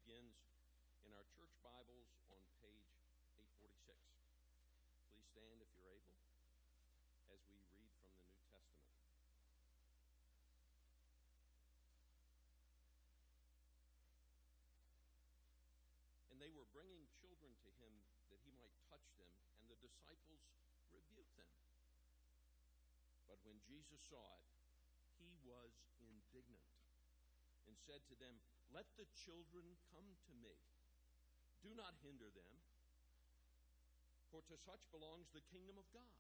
begins in our church Bibles on page 846. Please stand if you're able as we read from the New Testament. And they were bringing children to him that he might touch them, and the disciples rebuked them. But when Jesus saw it, he was indignant and said to them, "Let the children come to me. Do not hinder them, for to such belongs the kingdom of God.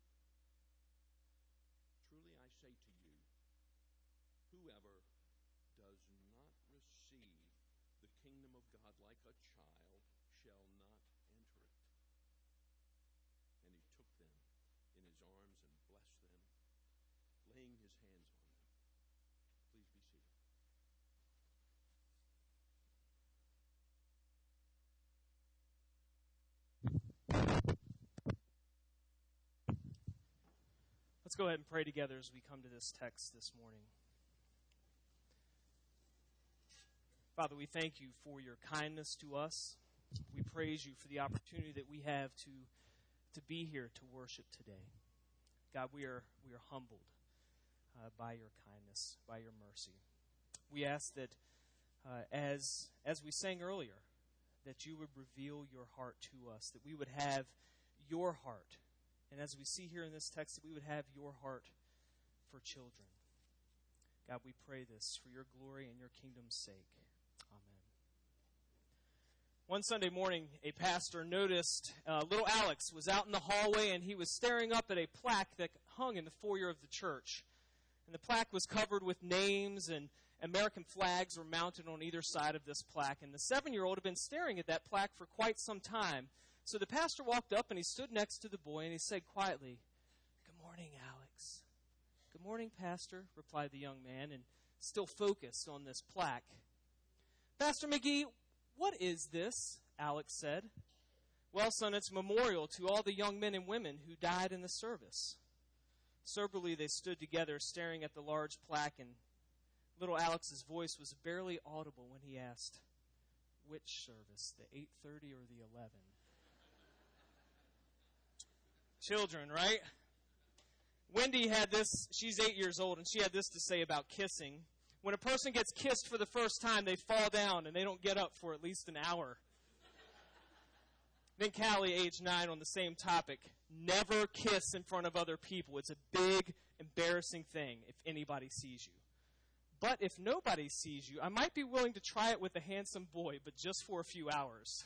Truly I say to you, whoever does not receive the kingdom of God like a child shall not enter it." And he took them in his arms and blessed them, laying his hands on them. Please be seated. Let's go ahead and pray together as we come to this text this morning. Father, we thank you for your kindness to us. We praise you for the opportunity that we have to be here to worship today. God, we are humbled by your kindness, by your mercy. We ask that as we sang earlier, that you would reveal your heart to us, that we would have your heart. And as we see here in this text, that we would have your heart for children. God, we pray this for your glory and your kingdom's sake. Amen. One Sunday morning, a pastor noticed little Alex was out in the hallway, and he was staring up at a plaque that hung in the foyer of the church. And the plaque was covered with names, and American flags were mounted on either side of this plaque. And the 7-year-old had been staring at that plaque for quite some time. So the pastor walked up, and he stood next to the boy, and he said quietly, "Good morning, Alex." "Good morning, Pastor," replied the young man, and still focused on this plaque. "Pastor McGee, what is this?" Alex said. "Well, son, it's a memorial to all the young men and women who died in the service." Soberly, they stood together, staring at the large plaque, and little Alex's voice was barely audible when he asked, "Which service, the 8:30 or the 11?" Children, right? Wendy had this, she's 8 years old, and she had this to say about kissing. When a person gets kissed for the first time, they fall down and they don't get up for at least an hour. Then Callie, age 9, on the same topic. Never kiss in front of other people. It's a big, embarrassing thing if anybody sees you. But if nobody sees you, I might be willing to try it with a handsome boy, but just for a few hours.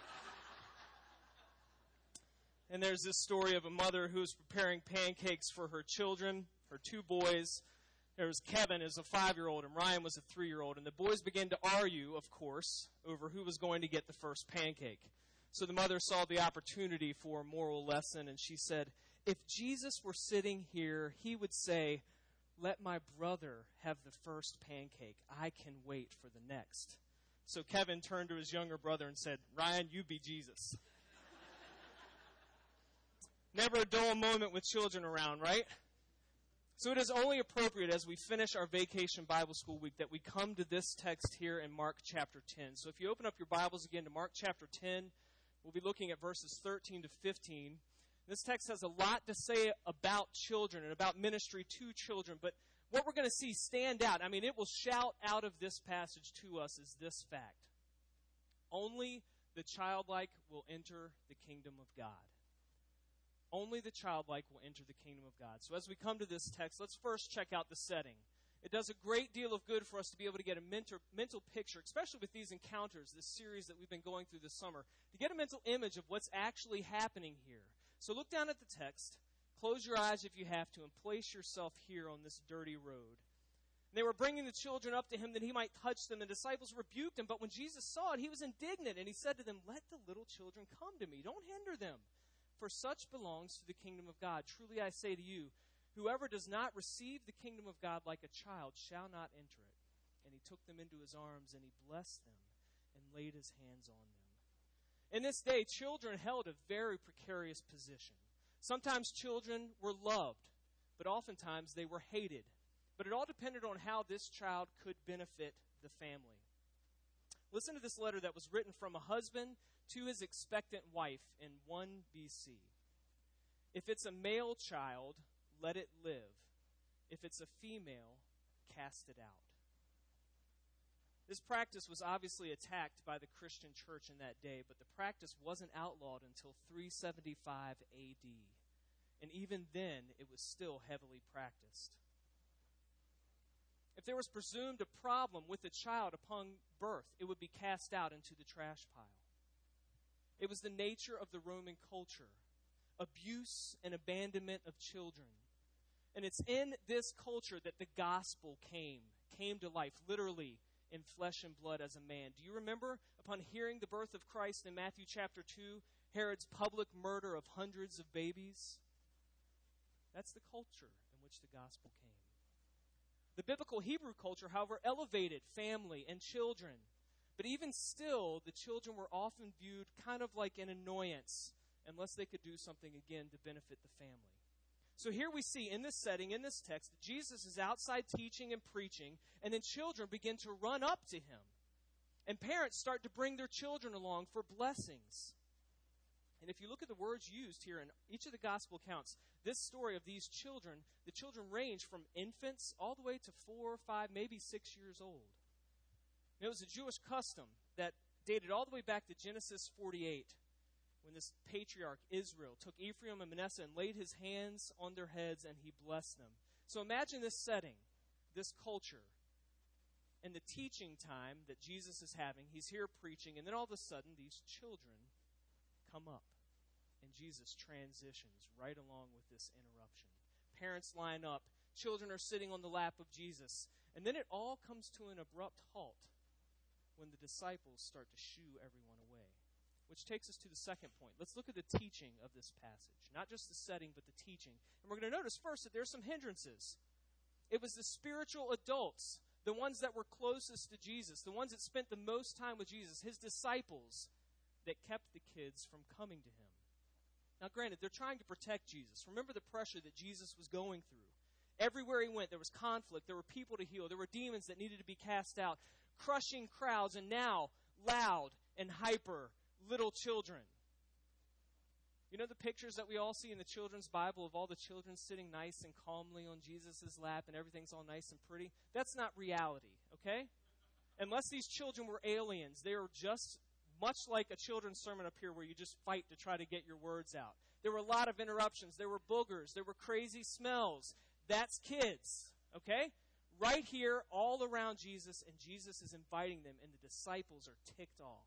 And there's this story of a mother who's preparing pancakes for her children, her 2 boys. There was Kevin as a 5-year-old, and Ryan was a 3-year-old. And the boys began to argue, of course, over who was going to get the first pancake. So the mother saw the opportunity for a moral lesson, and she said, "If Jesus were sitting here, he would say, 'Let my brother have the first pancake. I can wait for the next.'" So Kevin turned to his younger brother and said, "Ryan, you be Jesus." Never a dull moment with children around, right? So it is only appropriate as we finish our Vacation Bible School week that we come to this text here in Mark chapter 10. So if you open up your Bibles again to Mark chapter 10, we'll be looking at verses 13 to 15. This text has a lot to say about children and about ministry to children, but what we're going to see stand out, it will shout out of this passage to us is this fact. Only the childlike will enter the kingdom of God. Only the childlike will enter the kingdom of God. So as we come to this text, let's first check out the setting. It does a great deal of good for us to be able to get a mental picture, especially with these encounters, this series that we've been going through this summer, to get a mental image of what's actually happening here. So look down at the text, close your eyes if you have to, and place yourself here on this dirty road. And they were bringing the children up to him that he might touch them. The disciples rebuked him, but when Jesus saw it, he was indignant, and he said to them, "Let the little children come to me. Don't hinder them. For such belongs to the kingdom of God. Truly I say to you, whoever does not receive the kingdom of God like a child shall not enter it." And he took them into his arms, and he blessed them and laid his hands on them. In this day, children held a very precarious position. Sometimes children were loved, but oftentimes they were hated. But it all depended on how this child could benefit the family. Listen to this letter that was written from a husband to his expectant wife in 1 BC. If it's a male child, let it live. If it's a female, cast it out. This practice was obviously attacked by the Christian church in that day, but the practice wasn't outlawed until 375 AD. And even then, it was still heavily practiced. If there was presumed a problem with a child upon birth, it would be cast out into the trash pile. It was the nature of the Roman culture, abuse and abandonment of children. And it's in this culture that the gospel came to life, literally in flesh and blood as a man. Do you remember, upon hearing the birth of Christ in Matthew chapter 2, Herod's public murder of hundreds of babies? That's the culture in which the gospel came. The biblical Hebrew culture, however, elevated family and children. But even still, the children were often viewed kind of like an annoyance unless they could do something again to benefit the family. So here we see in this setting, in this text, that Jesus is outside teaching and preaching, and then children begin to run up to him. And parents start to bring their children along for blessings. And if you look at the words used here in each of the gospel accounts, this story of these children, the children range from infants all the way to 4 or 5, maybe 6 years old. And it was a Jewish custom that dated all the way back to Genesis 48, when this patriarch Israel took Ephraim and Manasseh and laid his hands on their heads and he blessed them. So imagine this setting, this culture, and the teaching time that Jesus is having. He's here preaching, and then all of a sudden these children come up. And Jesus transitions right along with this interruption. Parents line up. Children are sitting on the lap of Jesus. And then it all comes to an abrupt halt when the disciples start to shoo everyone away. Which takes us to the second point. Let's look at the teaching of this passage. Not just the setting, but the teaching. And we're going to notice first that there's some hindrances. It was the spiritual adults, the ones that were closest to Jesus, the ones that spent the most time with Jesus, his disciples, that kept the kids from coming to him. Now, granted, they're trying to protect Jesus. Remember the pressure that Jesus was going through. Everywhere he went, there was conflict. There were people to heal. There were demons that needed to be cast out. Crushing crowds, and now loud and hyper little children. You know the pictures that we all see in the children's Bible of all the children sitting nice and calmly on Jesus' lap and everything's all nice and pretty? That's not reality, okay? Unless these children were aliens, they are just much like a children's sermon up here where you just fight to try to get your words out. There were a lot of interruptions. There were boogers. There were crazy smells. That's kids, okay? Right here, all around Jesus, and Jesus is inviting them, and the disciples are ticked off.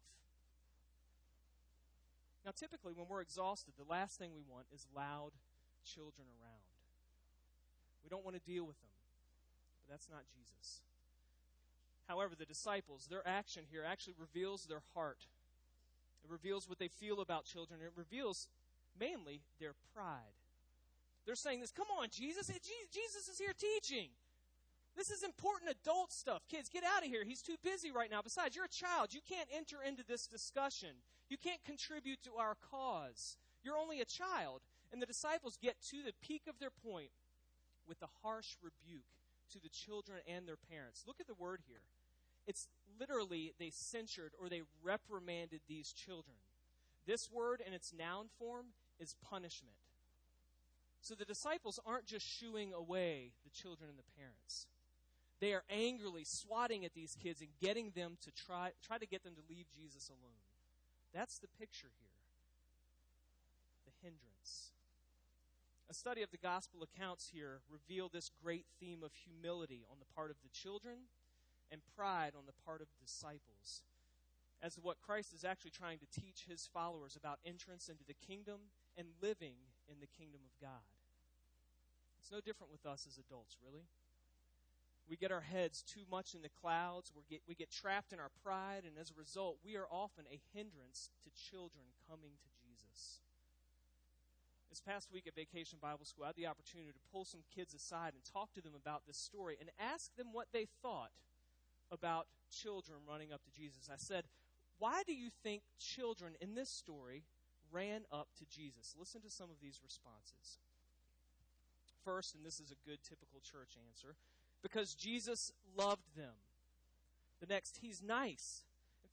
Now, typically, when we're exhausted, the last thing we want is loud children around. We don't want to deal with them, but that's not Jesus. However, the disciples, their action here actually reveals their heart. It reveals what they feel about children. It reveals mainly their pride. They're saying this, come on, Jesus. Jesus is here teaching. This is important adult stuff. Kids, get out of here. He's too busy right now. Besides, you're a child. You can't enter into this discussion. You can't contribute to our cause. You're only a child. And the disciples get to the peak of their point with a harsh rebuke to the children and their parents. Look at the word here. It's literally they censured or they reprimanded these children. This word in its noun form is punishment. So the disciples aren't just shooing away the children and the parents. They are angrily swatting at these kids and getting them to try to get them to leave Jesus alone. That's the picture here. The hindrance. A study of the gospel accounts here reveal this great theme of humility on the part of the children and pride on the part of disciples as to what Christ is actually trying to teach his followers about entrance into the kingdom and living in the kingdom of God. It's no different with us as adults, really. We get our heads too much in the clouds. We get trapped in our pride, and as a result, we are often a hindrance to children coming to Jesus. This past week at Vacation Bible School, I had the opportunity to pull some kids aside and talk to them about this story and ask them what they thought about children running up to Jesus. I said, why do you think children in this story ran up to Jesus? Listen to some of these responses. First, and this is a good typical church answer, because Jesus loved them. The next, he's nice. In fact,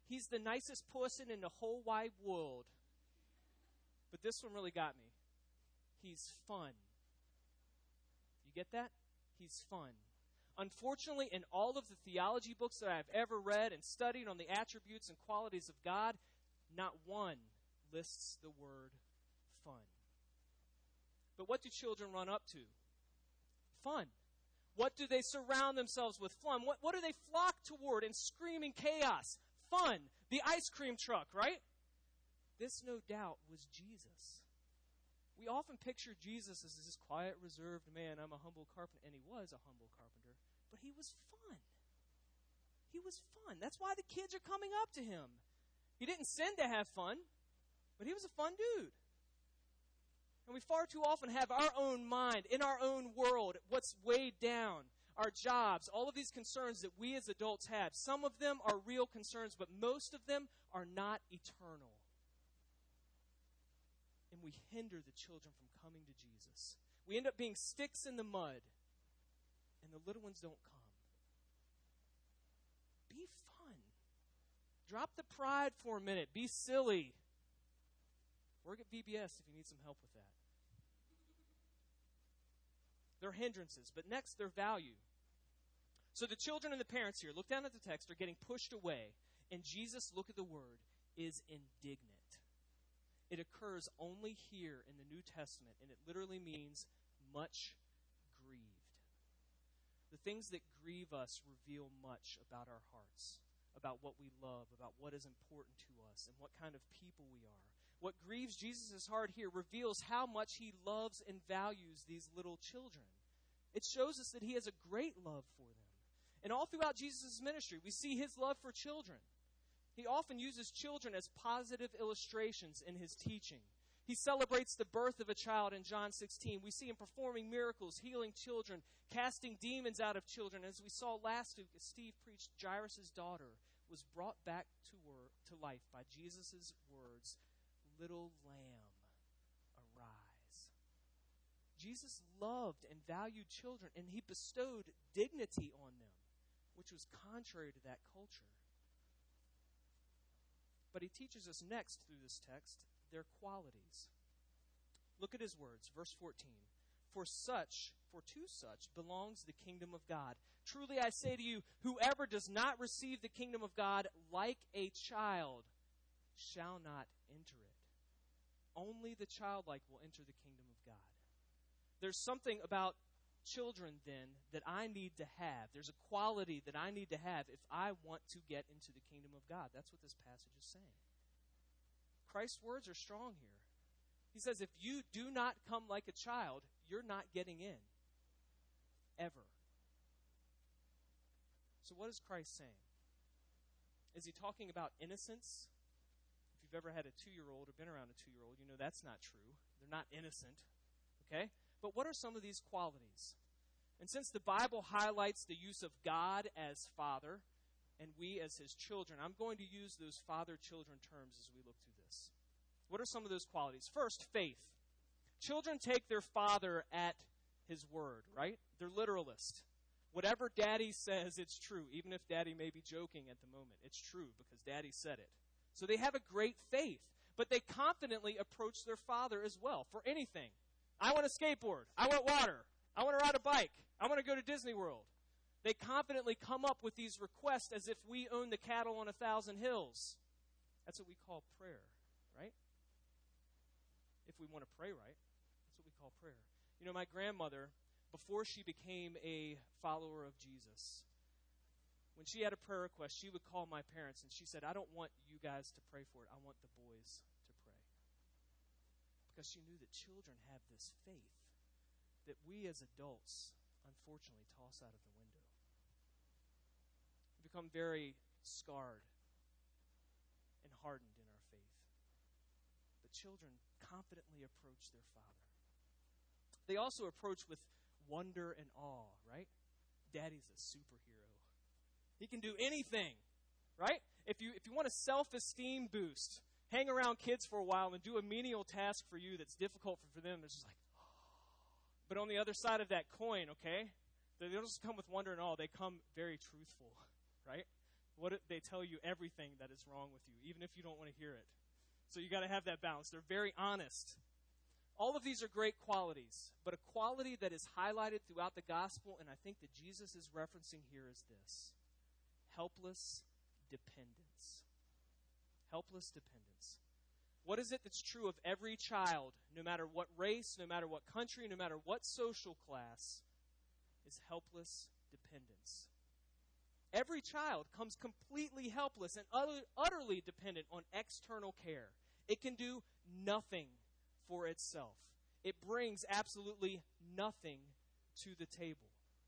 He's the nicest person in the whole wide world. But this one really got me. He's fun. You get that? He's fun. Unfortunately, in all of the theology books that I've ever read and studied on the attributes and qualities of God, not one lists the word fun. But what do children run up to? Fun. What do they surround themselves with? Fun. What do they flock toward in screaming chaos? Fun. The ice cream truck, right? This, no doubt, was Jesus. We often picture Jesus as this quiet, reserved man. I'm a humble carpenter. And he was a humble carpenter. But he was fun. He was fun. That's why the kids are coming up to him. He didn't sin to have fun, but he was a fun dude. And we far too often have our own mind, in our own world, what's weighed down, our jobs, all of these concerns that we as adults have. Some of them are real concerns, but most of them are not eternal. And we hinder the children from coming to Jesus. We end up being sticks in the mud, and the little ones don't come. Be fun. Drop the pride for a minute. Be silly. Work at VBS if you need some help with that. They're hindrances, but next, their value. So the children and the parents here, look down at the text, are getting pushed away, and Jesus, look at the word, is indignant. It occurs only here in the New Testament, and it literally means much grieved. The things that grieve us reveal much about our hearts, about what we love, about what is important to us, and what kind of people we are. What grieves Jesus' heart here reveals how much he loves and values these little children. It shows us that he has a great love for them. And all throughout Jesus' ministry, we see his love for children. He often uses children as positive illustrations in his teaching. He celebrates the birth of a child in John 16. We see him performing miracles, healing children, casting demons out of children. As we saw last week, as Steve preached, Jairus' daughter was brought back to life by Jesus' words, "Little lamb, arise." Jesus loved and valued children, and he bestowed dignity on them, which was contrary to that culture. But he teaches us next through this text their qualities. Look at his words, verse 14. For to such belongs the kingdom of God. Truly I say to you, whoever does not receive the kingdom of God like a child shall not enter it. Only the childlike will enter the kingdom of God. There's something about children, then, that I need to have. There's a quality that I need to have if I want to get into the kingdom of God. That's what this passage is saying. Christ's words are strong here. He says, if you do not come like a child, you're not getting in. Ever. So what is Christ saying? Is he talking about innocence? If you've ever had a 2-year-old or been around a 2-year-old, you know that's not true. They're not innocent. Okay? But what are some of these qualities? And since the Bible highlights the use of God as Father and we as his children, I'm going to use those father-children terms as we look through this. What are some of those qualities? First, faith. Children take their father at his word, right? They're literalist. Whatever daddy says, it's true. Even if daddy may be joking at the moment, it's true because daddy said it. So they have a great faith, but they confidently approach their father as well for anything. I want a skateboard. I want water. I want to ride a bike. I want to go to Disney World. They confidently come up with these requests as if we own the cattle on 1,000 hills. That's what we call prayer, right? If we want to pray right, that's what we call prayer. You know, my grandmother, before she became a follower of Jesus, when she had a prayer request, she would call my parents and she said, I don't want you guys to pray for it. I want the boys to pray. Because she knew that children have this faith that we as adults, unfortunately, toss out of the window. We become very scarred and hardened in our faith. But children confidently approach their father. They also approach with wonder and awe, right? Daddy's a superhero. He can do anything, right? If you want a self-esteem boost, hang around kids for a while and do a menial task for you that's difficult for them. It's just like, but on the other side of that coin, okay, they don't just come with wonder and awe. They come very truthful, right? They tell you everything that is wrong with you, even if you don't want to hear it. So you got to have that balance. They're very honest. All of these are great qualities, but a quality that is highlighted throughout the gospel, and I think that Jesus is referencing here, is this: helpless dependence. Helpless dependence. What is it that's true of every child, no matter what race, no matter what country, no matter what social class, is helpless dependence. Every child comes completely helpless and utterly dependent on external care. It can do nothing for itself. It brings absolutely nothing to the table.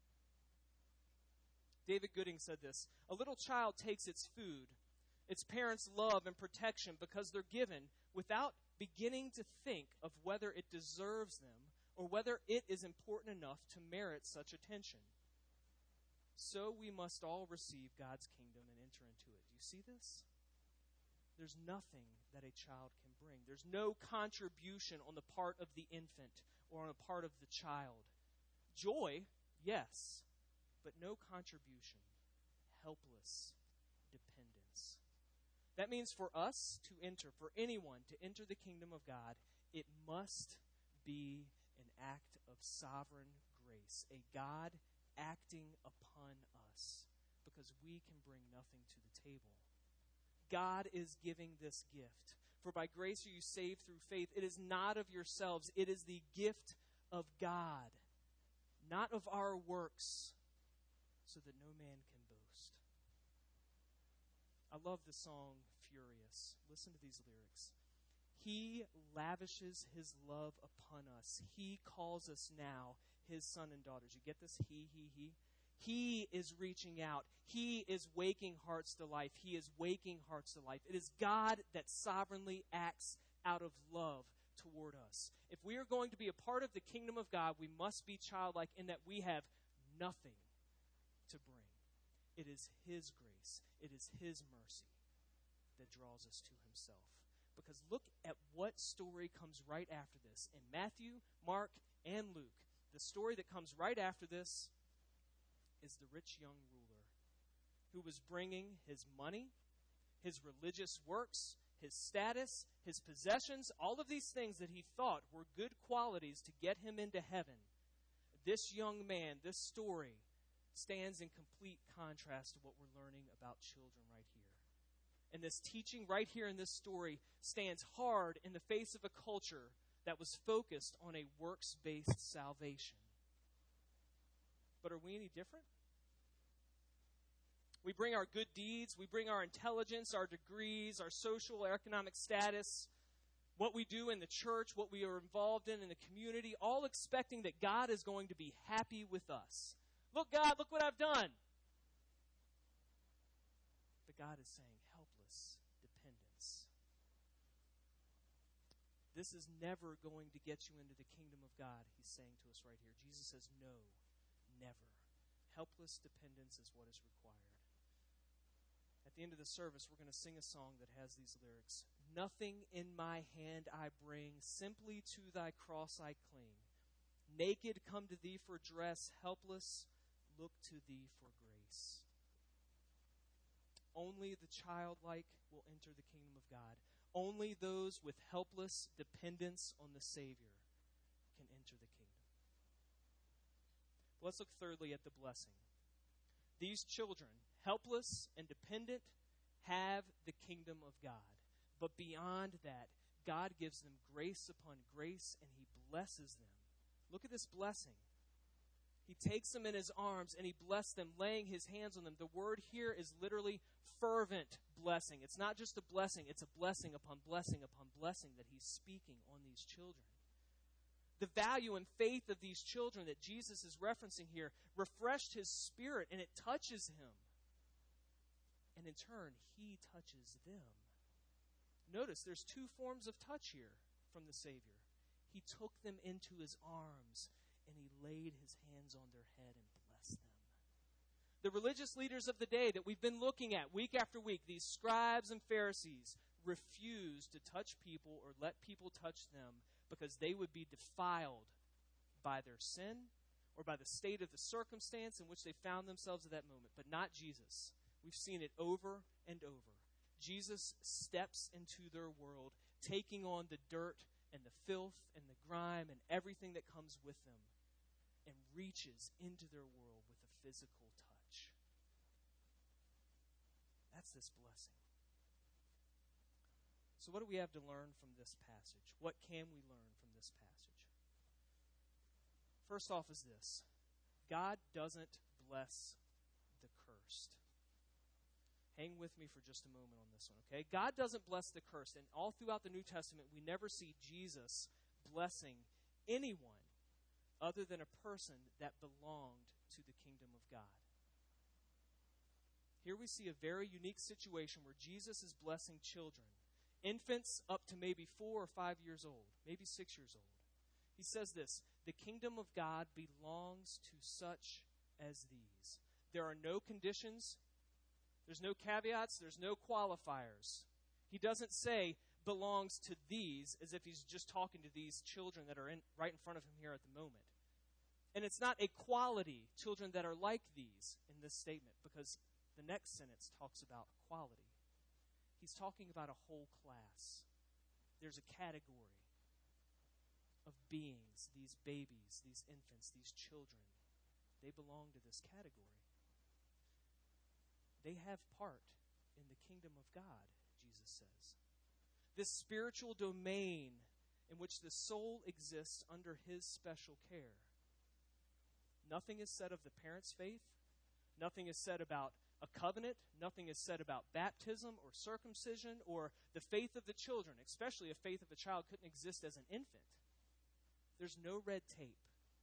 David Gooding said this: a little child takes its food, its parents' love and protection, because they're given without beginning to think of whether it deserves them or whether it is important enough to merit such attention. So we must all receive God's kingdom and enter into it. Do you see this? There's nothing that a child can bring. There's no contribution on the part of the infant or on the part of the child. Joy, yes, but no contribution. Helpless dependence. That means for us to enter, for anyone to enter the kingdom of God, it must be an act of sovereign grace, a God acting upon us, because we can bring nothing to the table. God is giving this gift. For by grace are you saved through faith. It is not of yourselves. It is the gift of God, not of our works, so that no man can boast. I love the song Furious. Listen to these lyrics. He lavishes his love upon us. He calls us now his son and daughters. You get this? He. He is reaching out. He is waking hearts to life. He is waking hearts to life. It is God that sovereignly acts out of love toward us. If we are going to be a part of the kingdom of God, we must be childlike in that we have nothing to bring. It is His grace. It is His mercy that draws us to Himself. Because look at what story comes right after this. In Matthew, Mark, and Luke, the story that comes right after this is the rich young ruler who was bringing his money, his religious works, his status, his possessions, all of these things that he thought were good qualities to get him into heaven. This young man, this story, stands in complete contrast to what we're learning about children right here. And this teaching right here in this story stands hard in the face of a culture that was focused on a works-based salvation. But are we any different? We bring our good deeds, we bring our intelligence, our degrees, our social or economic status, what we do in the church, what we are involved in the community, all expecting that God is going to be happy with us. Look, God, look what I've done. But God is saying helpless dependence. This is never going to get you into the kingdom of God, He's saying to us right here. Jesus says, no, never. Helpless dependence is what is required. At the end of the service, we're going to sing a song that has these lyrics. Nothing in my hand I bring, simply to thy cross I cling. Naked come to thee for dress, helpless look to thee for grace. Only the childlike will enter the kingdom of God. Only those with helpless dependence on the Savior can enter the kingdom. Let's look thirdly at the blessing. These children, helpless and dependent, have the kingdom of God. But beyond that, God gives them grace upon grace, and He blesses them. Look at this blessing. He takes them in His arms, and He blessed them, laying His hands on them. The word here is literally fervent blessing. It's not just a blessing, it's a blessing upon blessing upon blessing that He's speaking on these children. The value and faith of these children that Jesus is referencing here refreshed His spirit, and it touches Him. And in turn, He touches them. Notice there's two forms of touch here from the Savior. He took them into His arms, and He laid His hands on their head and blessed them. The religious leaders of the day that we've been looking at week after week, these scribes and Pharisees, refused to touch people or let people touch them because they would be defiled by their sin or by the state of the circumstance in which they found themselves at that moment. But not Jesus. We've seen it over and over. Jesus steps into their world, taking on the dirt and the filth and the grime and everything that comes with them, and reaches into their world with a physical touch. That's this blessing. So what do we have to learn from this passage? What can we learn from this passage? First off is this: God doesn't bless the cursed. Hang with me for just a moment on this one, okay? God doesn't bless the cursed. And all throughout the New Testament, we never see Jesus blessing anyone other than a person that belonged to the kingdom of God. Here we see a very unique situation where Jesus is blessing children, infants up to maybe 4 or 5 years old, maybe 6 years old. He says this: the kingdom of God belongs to such as these. There are no conditions, there's no caveats, there's no qualifiers. He doesn't say belongs to these as if he's just talking to these children that are right in front of him here at the moment. And it's not a quality, children that are like these, in this statement, because the next sentence talks about quality. He's talking about a whole class. There's a category of beings, these babies, these infants, these children. They belong to this category. They have part in the kingdom of God, Jesus says. This spiritual domain in which the soul exists under his special care. Nothing is said of the parents' faith. Nothing is said about a covenant. Nothing is said about baptism or circumcision or the faith of the children, especially if faith of a child couldn't exist as an infant. There's no red tape.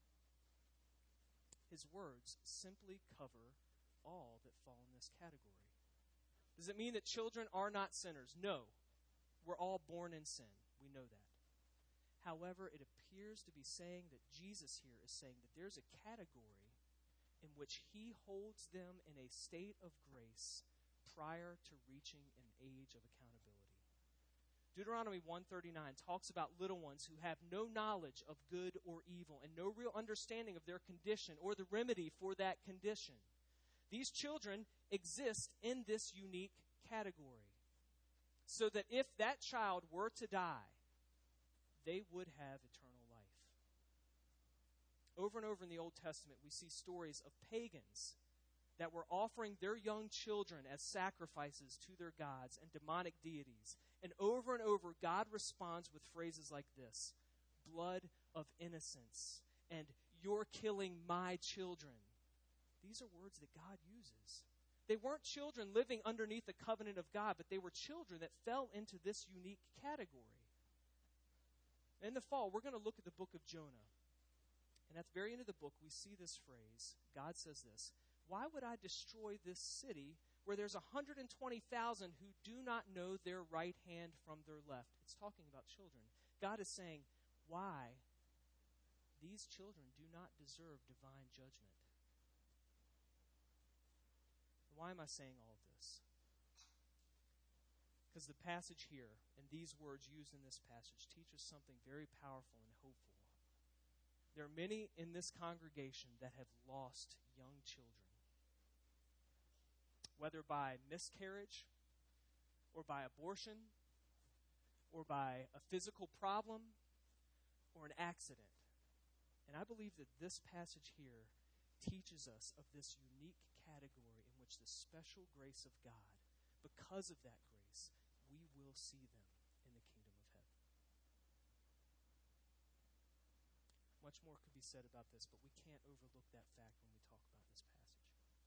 His words simply cover all that fall in this category. Does it mean that children are not sinners? No. We're all born in sin. We know that. However, it appears to be saying that Jesus here is saying that there's a category in which he holds them in a state of grace prior to reaching an age of accountability. Deuteronomy 139 talks about little ones who have no knowledge of good or evil and no real understanding of their condition or the remedy for that condition. These children exist in this unique category, so that if that child were to die, they would have eternal life. Over and over in the Old Testament, we see stories of pagans that were offering their young children as sacrifices to their gods and demonic deities. And over, God responds with phrases like this: blood of innocents, and you're killing my children. These are words that God uses. They weren't children living underneath the covenant of God, but they were children that fell into this unique category. In the fall, we're going to look at the book of Jonah. And at the very end of the book, we see this phrase. God says this: why would I destroy this city where there's 120,000 who do not know their right hand from their left? It's talking about children. God is saying, why? These children do not deserve divine judgment. Why am I saying all of this? Because the passage here and these words used in this passage teach us something very powerful and hopeful. There are many in this congregation that have lost young children, whether by miscarriage or by abortion or by a physical problem or an accident. And I believe that this passage here teaches us of this unique category in which the special grace of God, because of that grace, we will see them in the kingdom of heaven. Much more could be said about this, but we can't overlook that fact when we talk about this passage.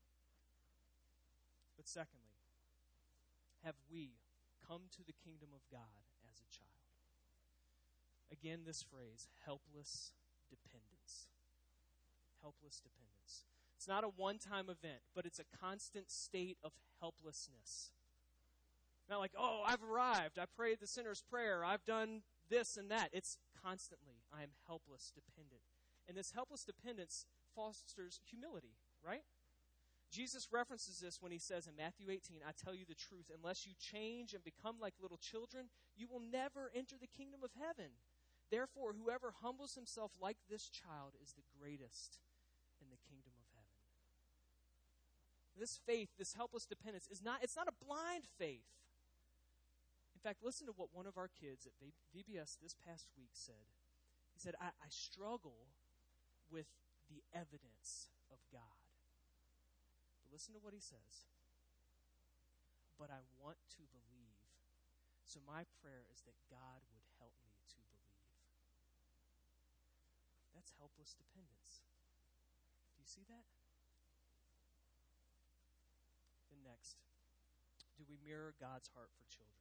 But secondly, have we come to the kingdom of God as a child? Again, this phrase, helpless dependence. Helpless dependence. It's not a one-time event, but it's a constant state of helplessness. Not like, oh, I've arrived. I prayed the sinner's prayer. I've done this and that. It's constantly, I am helpless, dependent. And this helpless dependence fosters humility, right? Jesus references this when he says in Matthew 18, I tell you the truth, unless you change and become like little children, you will never enter the kingdom of heaven. Therefore, whoever humbles himself like this child is the greatest in the kingdom of heaven. This faith, this helpless dependence, it's not a blind faith. In fact, listen to what one of our kids at VBS this past week said. He said, I struggle with the evidence of God. But listen to what he says. But I want to believe. So my prayer is that God would help me to believe. That's helpless dependence. Do you see that? Then next, do we mirror God's heart for children?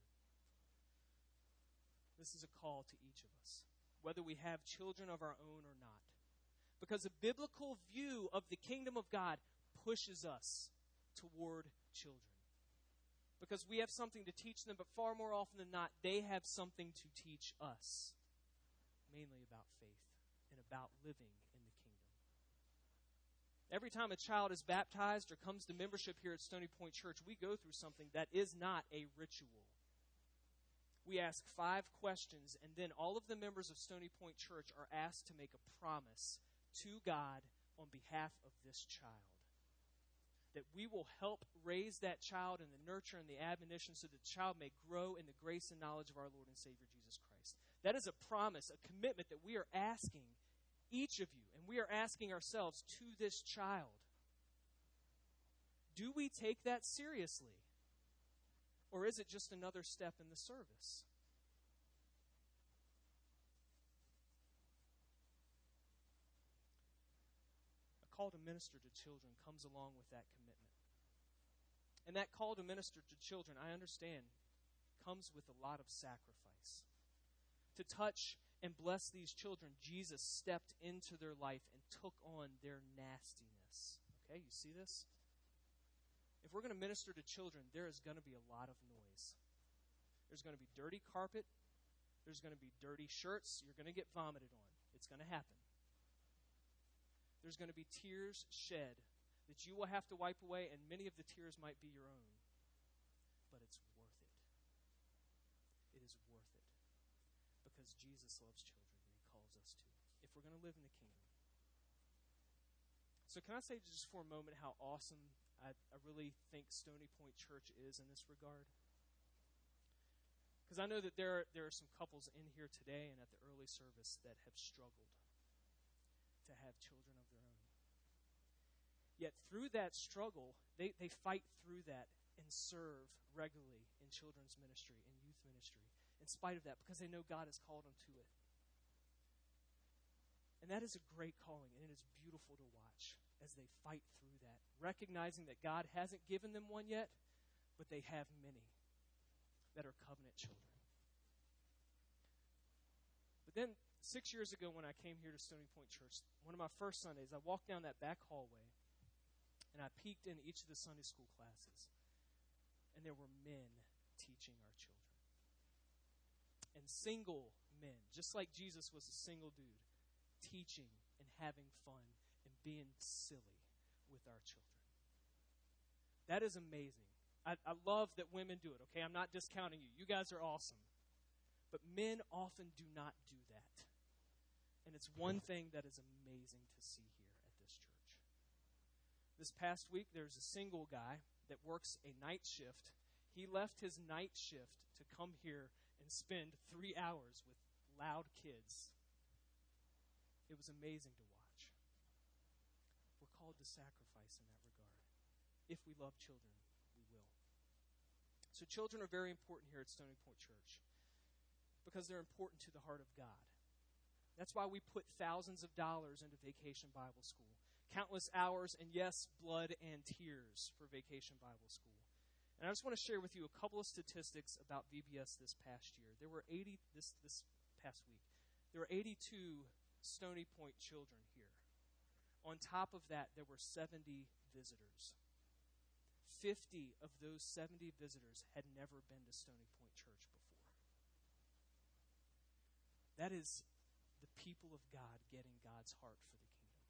This is a call to each of us, whether we have children of our own or not. Because a biblical view of the kingdom of God pushes us toward children. Because we have something to teach them, but far more often than not, they have something to teach us, mainly about faith and about living in the kingdom. Every time a child is baptized or comes to membership here at Stony Point Church, we go through something that is not a ritual. We ask 5 questions, and then all of the members of Stony Point Church are asked to make a promise to God on behalf of this child. That we will help raise that child in the nurture and the admonition so that the child may grow in the grace and knowledge of our Lord and Savior Jesus Christ. That is a promise, a commitment that we are asking each of you, and we are asking ourselves to this child. Do we take that seriously? Or is it just another step in the service? A call to minister to children comes along with that commitment. And that call to minister to children, I understand, comes with a lot of sacrifice. To touch and bless these children, Jesus stepped into their life and took on their nastiness. Okay, you see this? If we're going to minister to children, there is going to be a lot of noise. There's going to be dirty carpet. There's going to be dirty shirts. You're going to get vomited on. It's going to happen. There's going to be tears shed that you will have to wipe away, and many of the tears might be your own. But it's worth it. It is worth it. Because Jesus loves children, and he calls us to, if we're going to live in the kingdom. So can I say just for a moment how awesome I really think Stony Point Church is in this regard? Because I know that there are some couples in here today and at the early service that have struggled to have children of their own. Yet through that struggle, they fight through that and serve regularly in children's ministry and youth ministry in spite of that, because they know God has called them to it. And that is a great calling, and it is beautiful to watch as they fight through that, recognizing that God hasn't given them one yet, but they have many that are covenant children. But then 6 years ago when I came here to Stony Point Church, one of my first Sundays, I walked down that back hallway, and I peeked in each of the Sunday school classes, and there were men teaching our children. And single men, just like Jesus was a single dude, teaching and having fun and being silly with our children. That is amazing. I love that women do it, okay? I'm not discounting you. You guys are awesome. But men often do not do that. And it's one thing that is amazing to see here at this church. This past week, there's a single guy that works a night shift. He left his night shift to come here and spend 3 hours with loud kids. It was amazing to watch. We're called to sacrifice in that regard. If we love children, we will. So children are very important here at Stony Point Church because they're important to the heart of God. That's why we put thousands of dollars into Vacation Bible School. Countless hours and, yes, blood and tears for Vacation Bible School. And I just want to share with you a couple of statistics about VBS this past year. There were 80 this past week. There were 82 Stony Point children here. On top of that, there were 70 visitors. 50 of those 70 visitors had never been to Stony Point Church before. That is the people of God getting God's heart for the kingdom.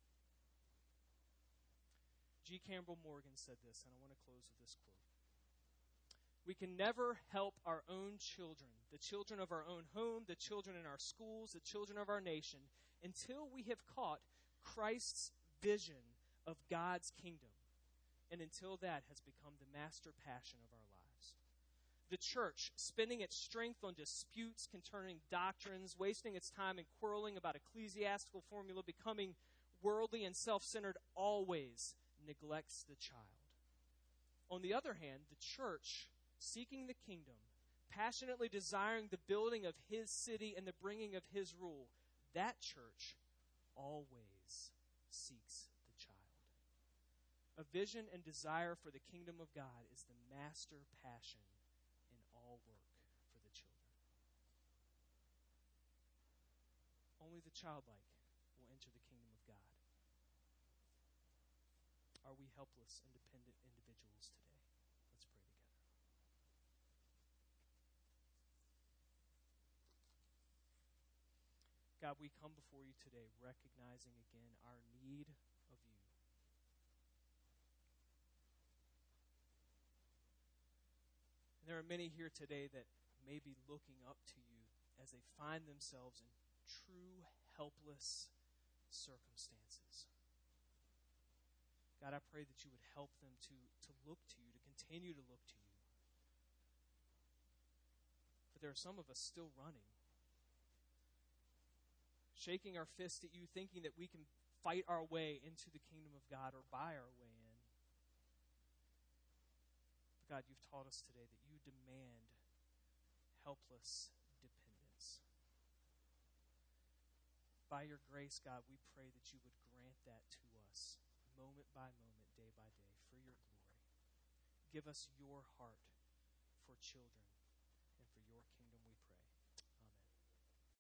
G. Campbell Morgan said this, and I want to close with this quote. We can never help our own children, the children of our own home, the children in our schools, the children of our nation, until we have caught Christ's vision of God's kingdom. and until that has become the master passion of our lives. The church, spending its strength on disputes concerning doctrines, wasting its time in quarreling about ecclesiastical formula, becoming worldly and self-centered, always neglects the child. On the other hand, the church, seeking the kingdom, passionately desiring the building of his city and the bringing of his rule, that church always seeks the child. A vision and desire for the kingdom of God is the master passion in all work for the children. Only the childlike will enter the kingdom of God. Are we helpless and dependent individuals today? Let's pray together. God, we come before you today recognizing again our need of you. And there are many here today that may be looking up to you as they find themselves in true helpless circumstances. God, I pray that you would help them to look to you, to continue to look to you. But there are some of us still running, shaking our fist at you, thinking that we can fight our way into the kingdom of God or buy our way in. But God, you've taught us today that you demand helpless dependence. By your grace, God, we pray that you would grant that to us moment by moment, day by day, for your glory. Give us your heart for children.